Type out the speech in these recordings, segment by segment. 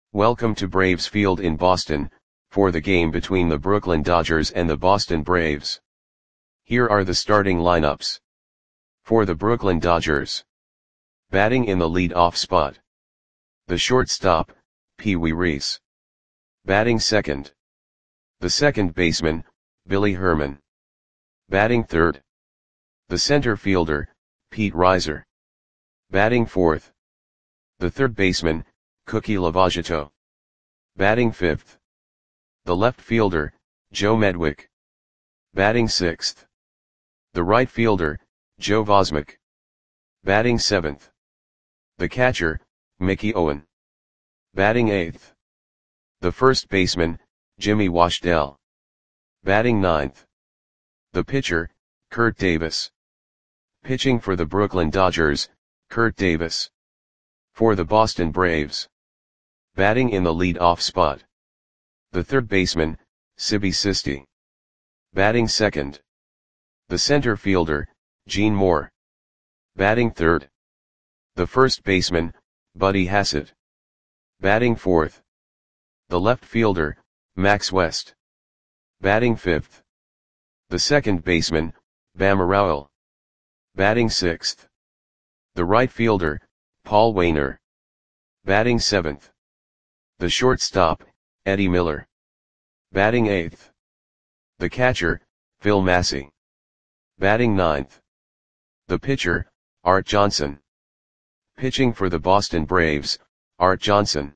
Welcome to Braves Field in Boston, for the game between the Brooklyn Dodgers and the Boston Braves. Here are the starting lineups. For the Brooklyn Dodgers. Batting in the lead-off spot. The shortstop, Pee Wee Reese. Batting second. The second baseman, Billy Herman. Batting third. The center fielder, Pete Reiser. Batting fourth. The third baseman, Cookie Lavagetto. Batting fifth. The left fielder, Joe Medwick. Batting sixth. The right fielder, Joe Vosmick. Batting seventh. The catcher, Mickey Owen. Batting eighth. The first baseman, Jimmy Washdell. Batting ninth. The pitcher, Kurt Davis. Pitching for the Brooklyn Dodgers, Kurt Davis. For the Boston Braves. Batting in the lead-off spot. The third baseman, Sibby Sisti. Batting second. The center fielder, Gene Moore. Batting third. The first baseman, Buddy Hassett. Batting fourth. The left fielder, Max West. Batting fifth. The second baseman, Bama Rowell. Batting sixth. The right fielder, Paul Waner. Batting seventh. The shortstop, Eddie Miller. Batting eighth. The catcher, Phil Massey. Batting ninth. The pitcher, Art Johnson. Pitching for the Boston Braves, Art Johnson.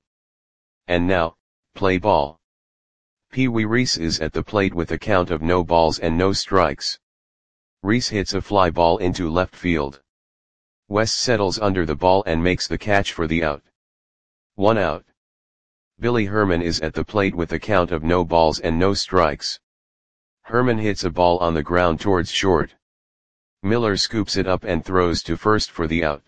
And now, play ball. Pee Wee Reese is at the plate with a count of no balls and no strikes. Reese hits a fly ball into left field. West settles under the ball and makes the catch for the out. 1 out. Billy Herman is at the plate with a count of no balls and no strikes. Herman hits a ball on the ground towards short. Miller scoops it up and throws to first for the out.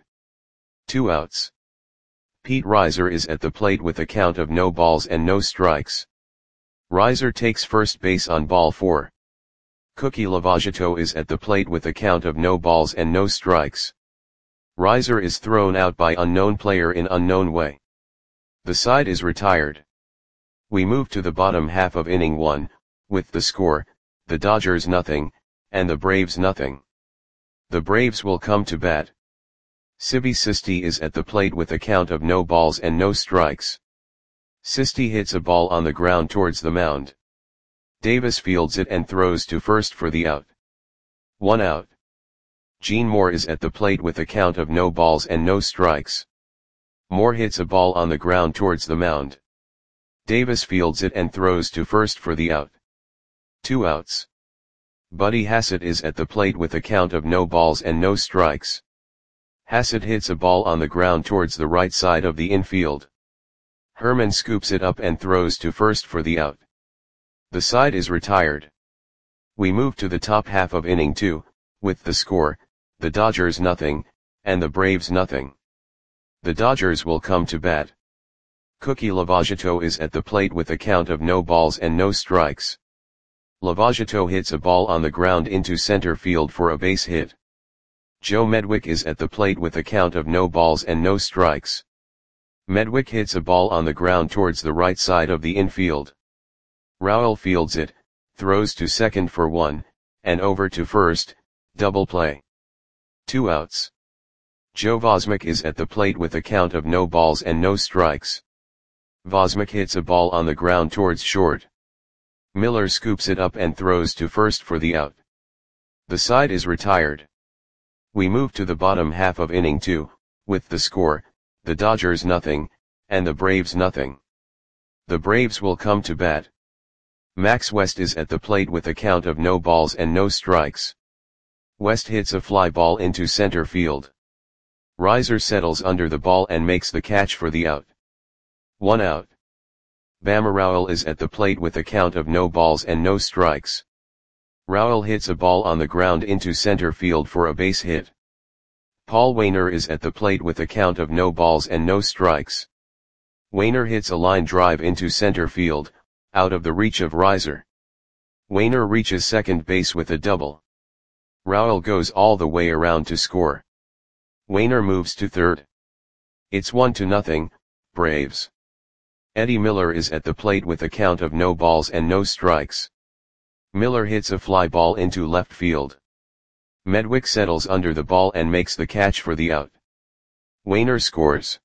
2 outs. Pete Reiser is at the plate with a count of no balls and no strikes. Reiser takes first base on ball 4. Cookie Lavagetto is at the plate with a count of no balls and no strikes. Reiser is thrown out by unknown player in unknown way. The side is retired. We move to the bottom half of inning 1, with the score, the Dodgers nothing, and the Braves nothing. The Braves will come to bat. Sibby Sisti is at the plate with a count of no balls and no strikes. Sisti hits a ball on the ground towards the mound. Davis fields it and throws to first for the out. 1 out. Gene Moore is at the plate with a count of no balls and no strikes. Moore hits a ball on the ground towards the mound. Davis fields it and throws to first for the out. 2 outs. Buddy Hassett is at the plate with a count of no balls and no strikes. Hassett hits a ball on the ground towards the right side of the infield. Herman scoops it up and throws to first for the out. The side is retired. We move to the top half of inning 2, with the score, the Dodgers nothing, and the Braves nothing. The Dodgers will come to bat. Cookie Lavagetto is at the plate with a count of no balls and no strikes. Lavagetto hits a ball on the ground into center field for a base hit. Joe Medwick is at the plate with a count of no balls and no strikes. Medwick hits a ball on the ground towards the right side of the infield. Rowell fields it, throws to second for 1, and over to first, double play. 2 outs. Joe Vosmick is at the plate with a count of no balls and no strikes. Vosmick hits a ball on the ground towards short. Miller scoops it up and throws to first for the out. The side is retired. We move to the bottom half of inning 2, with the score, the Dodgers nothing, and the Braves nothing. The Braves will come to bat. Max West is at the plate with a count of no balls and no strikes. West hits a fly ball into center field. Reiser settles under the ball and makes the catch for the out. 1 out. Bama Rowell is at the plate with a count of no balls and no strikes. Rowell hits a ball on the ground into center field for a base hit. Paul Waner is at the plate with a count of no balls and no strikes. Waner hits a line drive into center field, out of the reach of Reiser. Waner reaches second base with a double. Rowell goes all the way around to score. Waner moves to third. It's 1-0, Braves. Eddie Miller is at the plate with a count of no balls and no strikes. Miller hits a fly ball into left field. Medwick settles under the ball and makes the catch for the out. Wainer scores.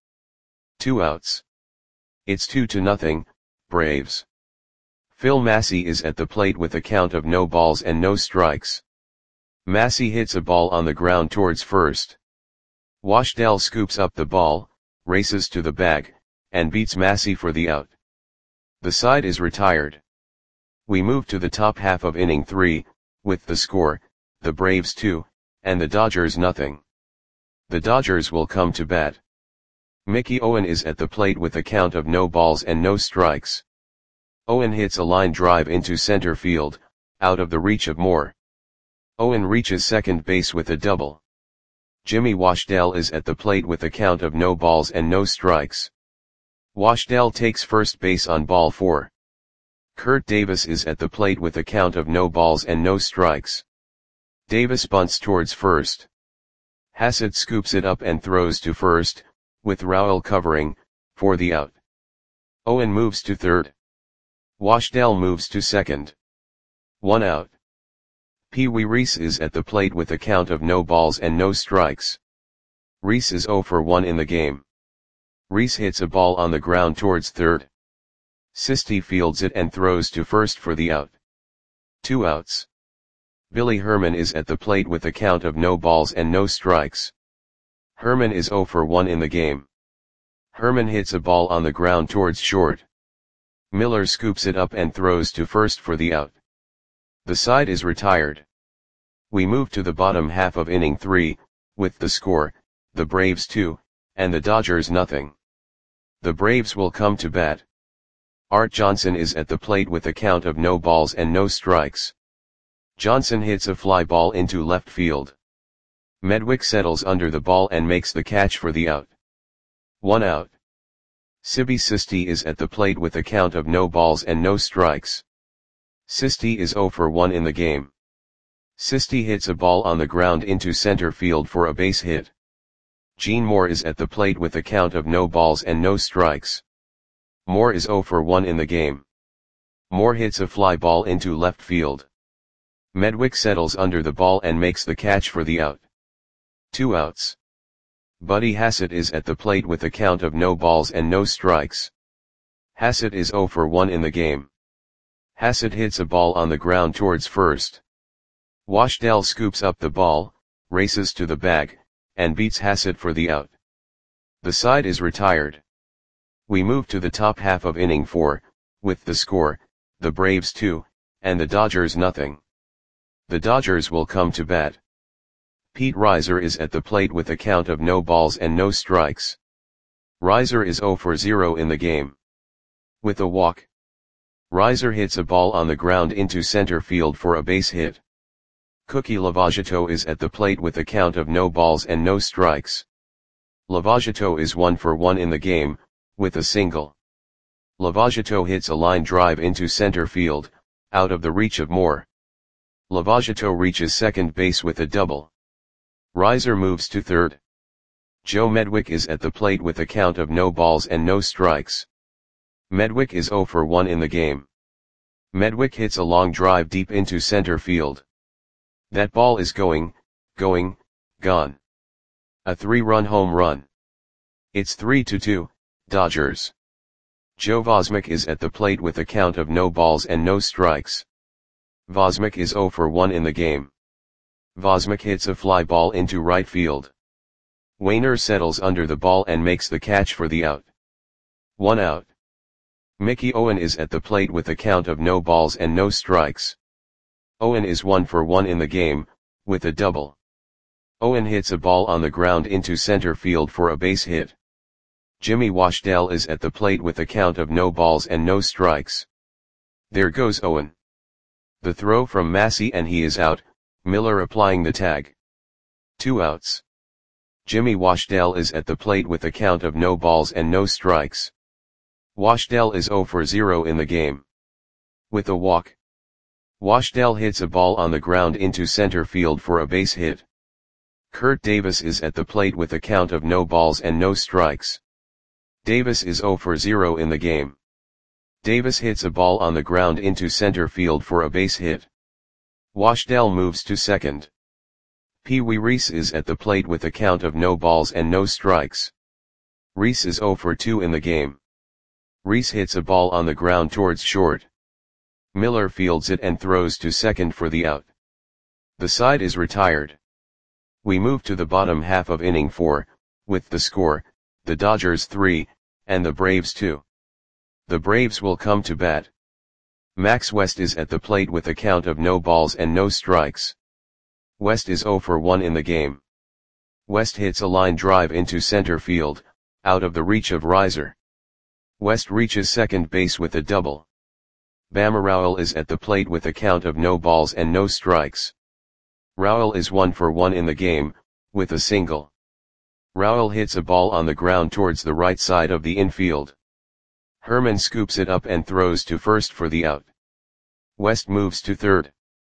2 outs. It's 2-0, Braves. Phil Massey is at the plate with a count of no balls and no strikes. Massey hits a ball on the ground towards first. Washdell scoops up the ball, races to the bag, and beats Massey for the out. The side is retired. We move to the top half of inning 3, with the score, the Braves 2, and the Dodgers nothing. The Dodgers will come to bat. Mickey Owen is at the plate with a count of no balls and no strikes. Owen hits a line drive into center field, out of the reach of Moore. Owen reaches second base with a double. Jimmy Washdell is at the plate with a count of no balls and no strikes. Washdell takes first base on ball 4. Kurt Davis is at the plate with a count of no balls and no strikes. Davis bunts towards first. Hassett scoops it up and throws to first, with Rowell covering, for the out. Owen moves to third. Washdell moves to second. 1 out. Pee Wee Reese is at the plate with a count of no balls and no strikes. Reese is 0 for 1 in the game. Reese hits a ball on the ground towards third. Sisti fields it and throws to first for the out. 2 outs. Billy Herman is at the plate with a count of no balls and no strikes. Herman is 0 for 1 in the game. Herman hits a ball on the ground towards short. Miller scoops it up and throws to first for the out. The side is retired. We move to the bottom half of inning 3, with the score, the Braves 2, and the Dodgers nothing. The Braves will come to bat. Art Johnson is at the plate with a count of no balls and no strikes. Johnson hits a fly ball into left field. Medwick settles under the ball and makes the catch for the out. 1 out. Sibi Sisti is at the plate with a count of no balls and no strikes. Sisti is 0 for 1 in the game. Sisti hits a ball on the ground into center field for a base hit. Gene Moore is at the plate with a count of no balls and no strikes. Moore is 0 for 1 in the game. Moore hits a fly ball into left field. Medwick settles under the ball and makes the catch for the out. 2 outs. Buddy Hassett is at the plate with a count of no balls and no strikes. Hassett is 0 for 1 in the game. Hassett hits a ball on the ground towards first. Washdell scoops up the ball, races to the bag, and beats Hassett for the out. The side is retired. We move to the top half of inning 4, with the score, the Braves 2, and the Dodgers nothing. The Dodgers will come to bat. Pete Reiser is at the plate with a count of no balls and no strikes. Reiser is 0 for 0 in the game. With a walk. Reiser hits a ball on the ground into center field for a base hit. Cookie Lavageto is at the plate with a count of no balls and no strikes. Lavageto is 1 for 1 in the game, with a single. Lavageto hits a line drive into center field, out of the reach of Moore. Lavageto reaches second base with a double. Reiser moves to third. Joe Medwick is at the plate with a count of no balls and no strikes. Medwick is 0 for 1 in the game. Medwick hits a long drive deep into center field. That ball is gone. A 3-run home run. It's 3-2, Dodgers. Joe Vosmick is at the plate with a count of no balls and no strikes. Vosmick is 0 for 1 in the game. Vosmick hits a fly ball into right field. Wainer settles under the ball and makes the catch for the out. 1 out. Mickey Owen is at the plate with a count of no balls and no strikes. Owen is 1 for 1 in the game, with a double. Owen hits a ball on the ground into center field for a base hit. Jimmy Washdell is at the plate with a count of no balls and no strikes. There goes Owen. The throw from Massey and he is out, Miller applying the tag. 2 outs. Jimmy Washdell is at the plate with a count of no balls and no strikes. Washdell is 0 for 0 in the game. With a walk. Washdell hits a ball on the ground into center field for a base hit. Kurt Davis is at the plate with a count of no balls and no strikes. Davis is 0 for 0 in the game. Davis hits a ball on the ground into center field for a base hit. Washdell moves to second. Pee Wee Reese is at the plate with a count of no balls and no strikes. Reese is 0 for 2 in the game. Reese hits a ball on the ground towards short. Miller fields it and throws to second for the out. The side is retired. We move to the bottom half of inning 4, with the score, the Dodgers 3, and the Braves 2. The Braves will come to bat. Max West is at the plate with a count of no balls and no strikes. West is 0 for 1 in the game. West hits a line drive into center field, out of the reach of Reiser. West reaches second base with a double. Bama Rowell is at the plate with a count of no balls and no strikes. Rowell is 1 for 1 in the game, with a single. Rowell hits a ball on the ground towards the right side of the infield. Herman scoops it up and throws to first for the out. West moves to third.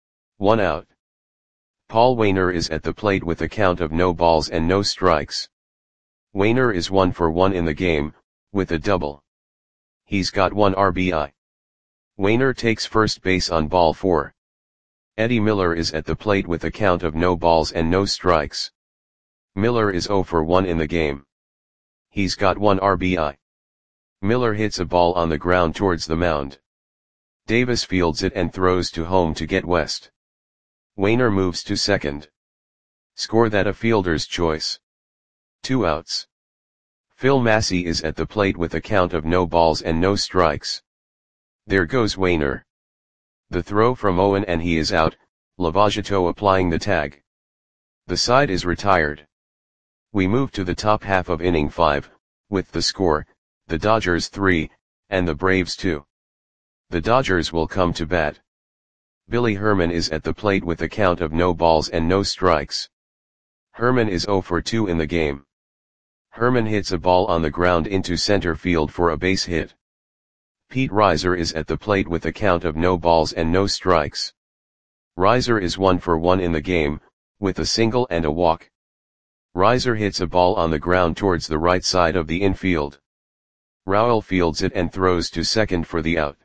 1 out. Paul Waner is at the plate with a count of no balls and no strikes. Waner is 1 for 1 in the game, with a double. He's got 1 RBI. Waner takes first base on ball 4. Eddie Miller is at the plate with a count of no balls and no strikes. Miller is 0 for 1 in the game. He's got 1 RBI. Miller hits a ball on the ground towards the mound. Davis fields it and throws to home to get West. Waner moves to second. Score that a fielder's choice. 2 outs. Phil Massey is at the plate with a count of no balls and no strikes. There goes Waner. The throw from Owen and he is out, Lavageto applying the tag. The side is retired. We move to the top half of inning 5, with the score, the Dodgers 3, and the Braves 2. The Dodgers will come to bat. Billy Herman is at the plate with a count of no balls and no strikes. Herman is 0 for 2 in the game. Herman hits a ball on the ground into center field for a base hit. Pete Reiser is at the plate with a count of no balls and no strikes. Reiser is 1 for 1 in the game, with a single and a walk. Reiser hits a ball on the ground towards the right side of the infield. Rowell fields it and throws to second for the out.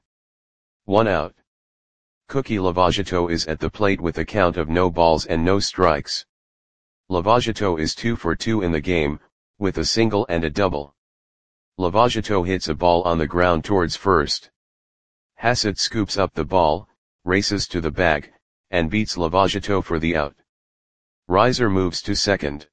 1 out. Cookie Lavageto is at the plate with a count of no balls and no strikes. Lavageto is 2 for 2 in the game, with a single and a double. Lavageto hits a ball on the ground towards first. Hassett scoops up the ball, races to the bag, and beats Lavageto for the out. Reiser moves to second.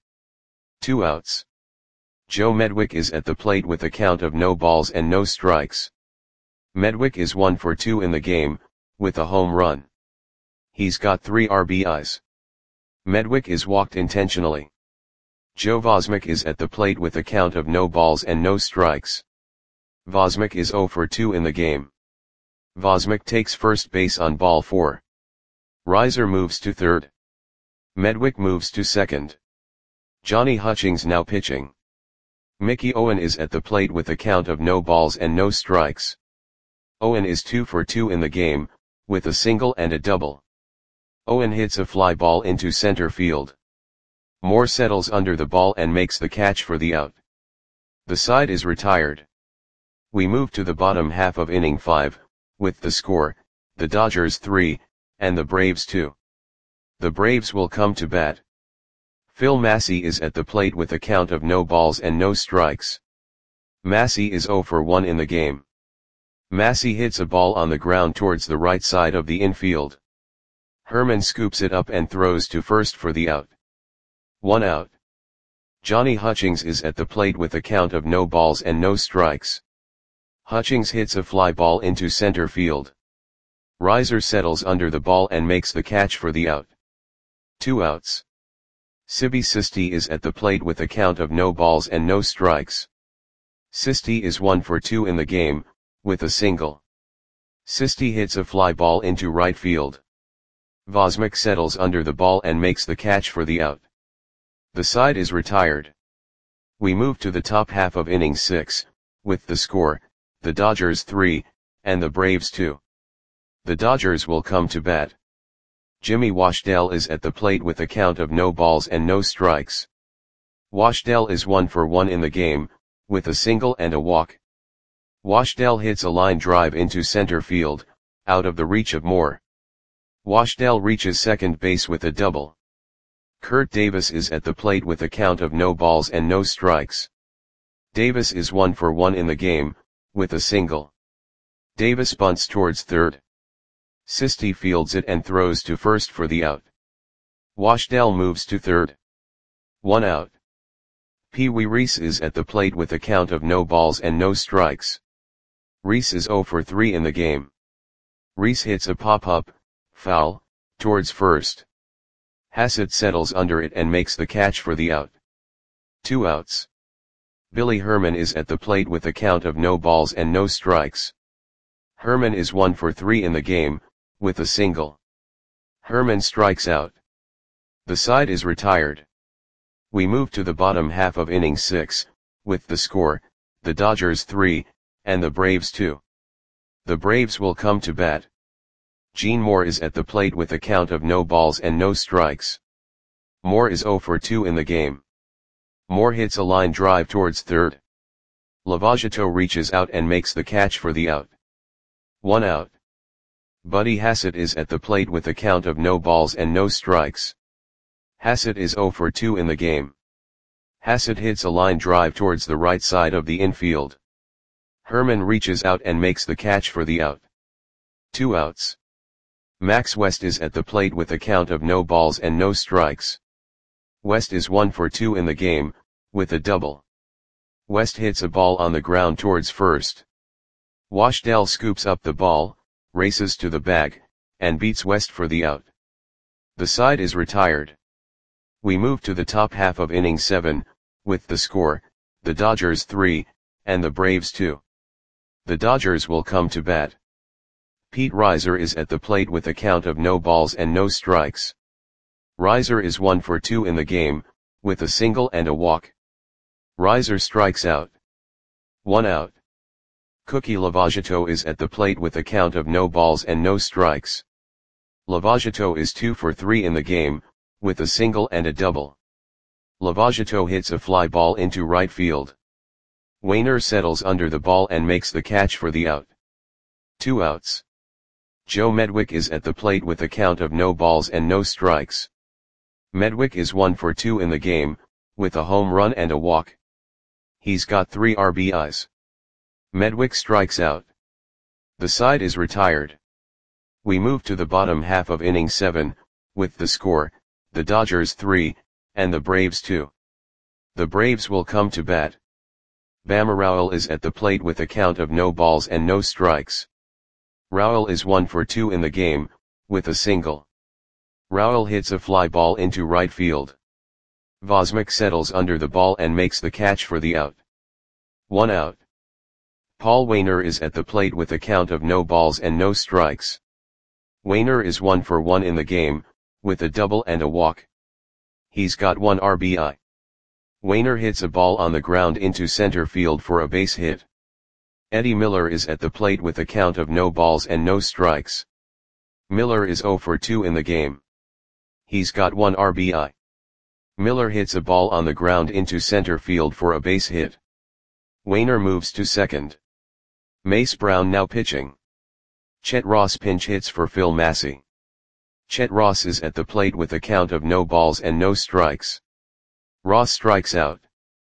2 outs. Joe Medwick is at the plate with a count of no balls and no strikes. Medwick is 1 for 2 in the game, with a home run. He's got 3 RBIs. Medwick is walked intentionally. Joe Vosmick is at the plate with a count of no balls and no strikes. Vosmick is 0 for 2 in the game. Vosmick takes first base on ball 4. Reiser moves to third. Medwick moves to second. Johnny Hutchings now pitching. Mickey Owen is at the plate with a count of no balls and no strikes. Owen is 2 for 2 in the game, with a single and a double. Owen hits a fly ball into center field. Moore settles under the ball and makes the catch for the out. The side is retired. We move to the bottom half of inning 5, with the score, the Dodgers 3, and the Braves 2. The Braves will come to bat. Phil Massey is at the plate with a count of no balls and no strikes. Massey is 0 for 1 in the game. Massey hits a ball on the ground towards the right side of the infield. Herman scoops it up and throws to first for the out. 1 out. Johnny Hutchings is at the plate with a count of no balls and no strikes. Hutchings hits a fly ball into center field. Reiser settles under the ball and makes the catch for the out. 2 outs. Sibby Sisti is at the plate with a count of no balls and no strikes. Sisti is 1 for 2 in the game, with a single. Sisti hits a fly ball into right field. Vosmick settles under the ball and makes the catch for the out. The side is retired. We move to the top half of inning 6, with the score, the Dodgers 3, and the Braves 2. The Dodgers will come to bat. Jimmy Washdell is at the plate with a count of no balls and no strikes. Washdell is 1 for 1 in the game, with a single and a walk. Washdale hits a line drive into center field, out of the reach of Moore. Washdale reaches second base with a double. Kurt Davis is at the plate with a count of no balls and no strikes. Davis is 1 for 1 in the game, with a single. Davis bunts towards third. Sisti fields it and throws to first for the out. Washdale moves to third. 1 out. Pee Wee Reese is at the plate with a count of no balls and no strikes. Reese is 0 for 3 in the game. Reese hits a pop-up, foul, towards first. Hassett settles under it and makes the catch for the out. 2 outs. Billy Herman is at the plate with a count of no balls and no strikes. Herman is 1 for 3 in the game, with a single. Herman strikes out. The side is retired. We move to the bottom half of inning 6, with the score, the Dodgers 3, and the Braves 2. The Braves will come to bat. Gene Moore is at the plate with a count of no balls and no strikes. Moore is 0 for 2 in the game. Moore hits a line drive towards third. Lavagetto reaches out and makes the catch for the out. 1 out. Buddy Hassett is at the plate with a count of no balls and no strikes. Hassett is 0 for 2 in the game. Hassett hits a line drive towards the right side of the infield. Herman reaches out and makes the catch for the out. 2 outs. Max West is at the plate with a count of no balls and no strikes. West is 1 for 2 in the game, with a double. West hits a ball on the ground towards first. Washdale scoops up the ball, races to the bag, and beats West for the out. The side is retired. We move to the top half of inning 7, with the score, the Dodgers 3, and the Braves 2. The Dodgers will come to bat. Pete Reiser is at the plate with a count of no balls and no strikes. Reiser is 1 for 2 in the game, with a single and a walk. Reiser strikes out. 1 out. Cookie Lavagetto is at the plate with a count of no balls and no strikes. Lavagetto is 2 for 3 in the game, with a single and a double. Lavagetto hits a fly ball into right field. Wainer settles under the ball and makes the catch for the out. 2 outs. Joe Medwick is at the plate with a count of no balls and no strikes. Medwick is 1 for 2 in the game, with a home run and a walk. He's got 3 RBIs. Medwick strikes out. The side is retired. We move to the bottom half of inning 7, with the score, the Dodgers 3, and the Braves 2. The Braves will come to bat. Bama Rowell is at the plate with a count of no balls and no strikes. Rowell is 1 for 2 in the game, with a single. Rowell hits a fly ball into right field. Vosmick settles under the ball and makes the catch for the out. 1 out. Paul Wainer is at the plate with a count of no balls and no strikes. Wainer is 1 for 1 in the game, with a double and a walk. He's got 1 RBI. Wainer hits a ball on the ground into center field for a base hit. Eddie Miller is at the plate with a count of no balls and no strikes. Miller is 0 for 2 in the game. He's got 1 RBI. Miller hits a ball on the ground into center field for a base hit. Wainer moves to second. Mace Brown now pitching. Chet Ross pinch hits for Phil Massey. Chet Ross is at the plate with a count of no balls and no strikes. Ross strikes out.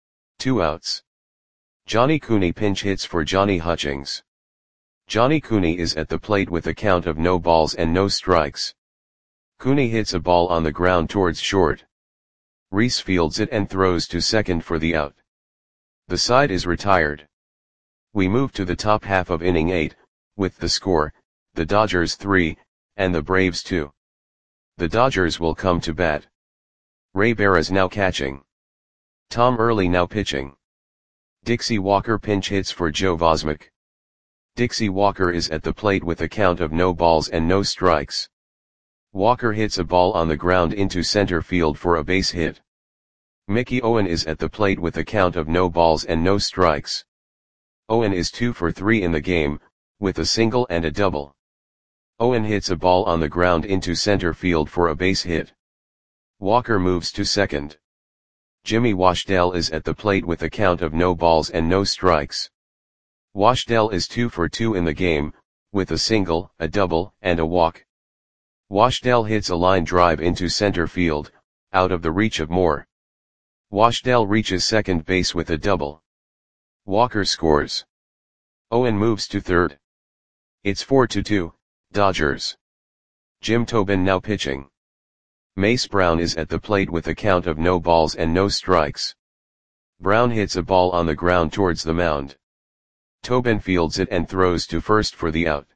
2 outs. Johnny Cooney pinch hits for Johnny Hutchings. Johnny Cooney is at the plate with a count of no balls and no strikes. Cooney hits a ball on the ground towards short. Reese fields it and throws to second for the out. The side is retired. We move to the top half of inning 8, with the score, the Dodgers 3, and the Braves 2. The Dodgers will come to bat. Ray Barras now catching. Tom Early now pitching. Dixie Walker pinch hits for Joe Vosmick. Dixie Walker is at the plate with a count of no balls and no strikes. Walker hits a ball on the ground into center field for a base hit. Mickey Owen is at the plate with a count of no balls and no strikes. Owen is 2 for 3 in the game, with a single and a double. Owen hits a ball on the ground into center field for a base hit. Walker moves to second. Jimmy Washdale is at the plate with a count of no balls and no strikes. Washdell is 2 for 2 in the game, with a single, a double, and a walk. Washdell hits a line drive into center field, out of the reach of Moore. Washdell reaches second base with a double. Walker scores. Owen moves to third. It's 4-2, Dodgers. Jim Tobin now pitching. Mace Brown is at the plate with a count of no balls and no strikes. Brown hits a ball on the ground towards the mound. Tobin fields it and throws to first for the out.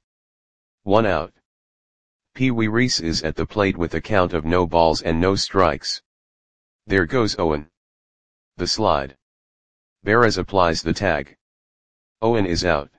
1 out. Pee Wee Reese is at the plate with a count of no balls and no strikes. There goes Owen. The slide. Beres applies the tag. Owen is out.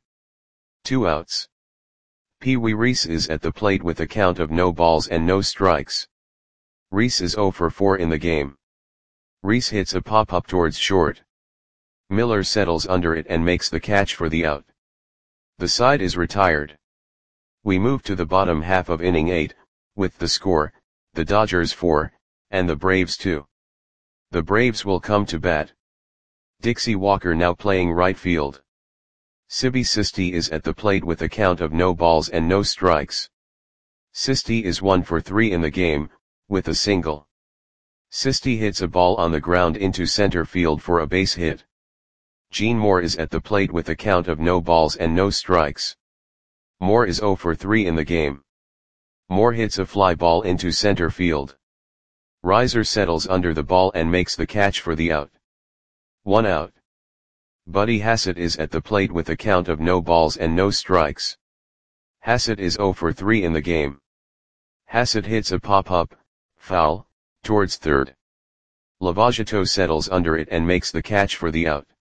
2 outs. Pee Wee Reese is at the plate with a count of no balls and no strikes. Reese is 0 for 4 in the game. Reese hits a pop-up towards short. Miller settles under it and makes the catch for the out. The side is retired. We move to the bottom half of inning 8, with the score, the Dodgers 4, and the Braves 2. The Braves will come to bat. Dixie Walker now playing right field. Sibby Sisti is at the plate with a count of no balls and no strikes. Sisti is 1 for 3 in the game, with a single. Sisti hits a ball on the ground into center field for a base hit. Gene Moore is at the plate with a count of no balls and no strikes. Moore is 0 for 3 in the game. Moore hits a fly ball into center field. Reiser settles under the ball and makes the catch for the out. 1 out. Buddy Hassett is at the plate with a count of no balls and no strikes. Hassett is 0 for 3 in the game. Hassett hits a pop-up, foul, towards third. Lavagetto settles under it and makes the catch for the out.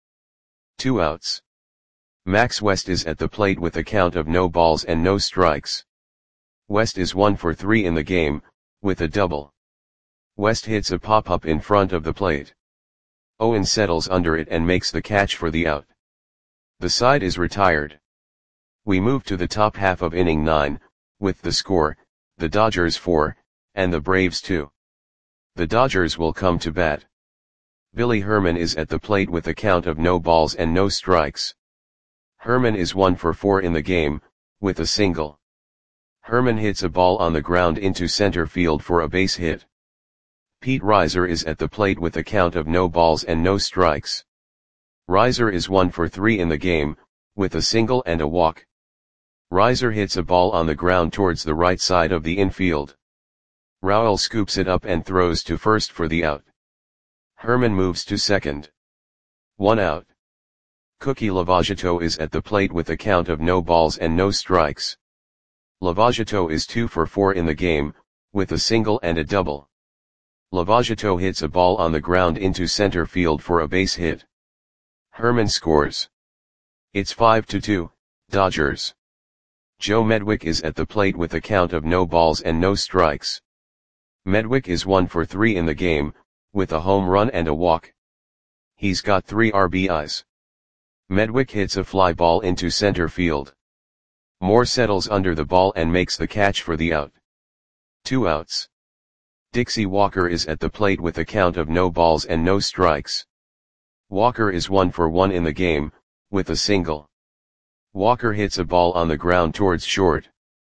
2 outs. Max West is at the plate with a count of no balls and no strikes. West is 1 for 3 in the game, with a double. West hits a pop-up in front of the plate. Owen settles under it and makes the catch for the out. The side is retired. We move to the top half of inning 9, with the score, the Dodgers 4, and the Braves 2. The Dodgers will come to bat. Billy Herman is at the plate with a count of no balls and no strikes. Herman is 1 for 4 in the game, with a single. Herman hits a ball on the ground into center field for a base hit. Pete Reiser is at the plate with a count of no balls and no strikes. Reiser is 1 for 3 in the game, with a single and a walk. Reiser hits a ball on the ground towards the right side of the infield. Rowell scoops it up and throws to first for the out. Herman moves to second. 1 out. Cookie Lavagetto is at the plate with a count of no balls and no strikes. Lavagetto is 2 for 4 in the game, with a single and a double. Lavagetto hits a ball on the ground into center field for a base hit. Herman scores. It's 5-2, Dodgers. Joe Medwick is at the plate with a count of no balls and no strikes. Medwick is 1 for 3 in the game, with a home run and a walk. He's got 3 RBIs. Medwick hits a fly ball into center field. Moore settles under the ball and makes the catch for the out. 2 outs. Dixie Walker is at the plate with a count of no balls and no strikes. Walker is 1 for 1 in the game, with a single. Walker hits a ball on the ground towards short.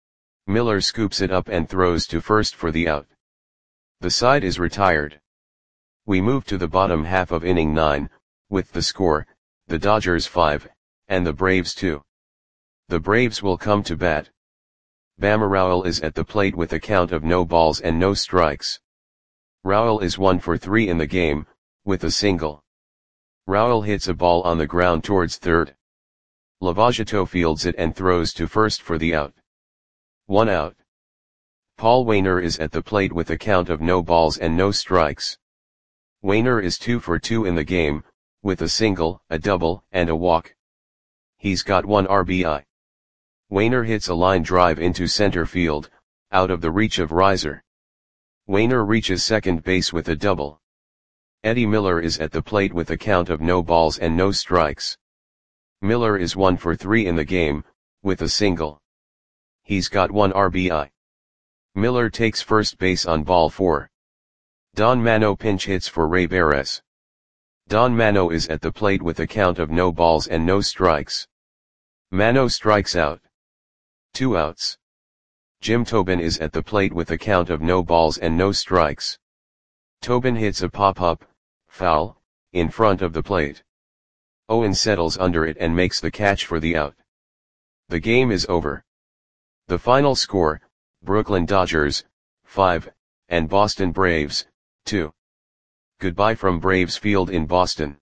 Miller scoops it up and throws to first for the out. The side is retired. We move to the bottom half of inning 9, with the score, the Dodgers 5, and the Braves 2. The Braves will come to bat. Bama Rowell is at the plate with a count of no balls and no strikes. Rowell is 1 for 3 in the game, with a single. Rowell hits a ball on the ground towards third. Lavagetto fields it and throws to first for the out. 1 out. Paul Waner is at the plate with a count of no balls and no strikes. Waner is 2 for 2 in the game, with a single, a double, and a walk. He's got 1 RBI. Waner hits a line drive into center field, out of the reach of Reiser. Waner reaches second base with a double. Eddie Miller is at the plate with a count of no balls and no strikes. Miller is 1 for 3 in the game, with a single. He's got 1 RBI. Miller takes first base on ball 4. Don Mano pinch hits for Ray Beres. Don Mano is at the plate with a count of no balls and no strikes. Mano strikes out. 2 outs. Jim Tobin is at the plate with a count of no balls and no strikes. Tobin hits a pop-up, foul, in front of the plate. Owen settles under it and makes the catch for the out. The game is over. The final score, Brooklyn Dodgers, 5, and Boston Braves, 2. Goodbye from Braves Field in Boston.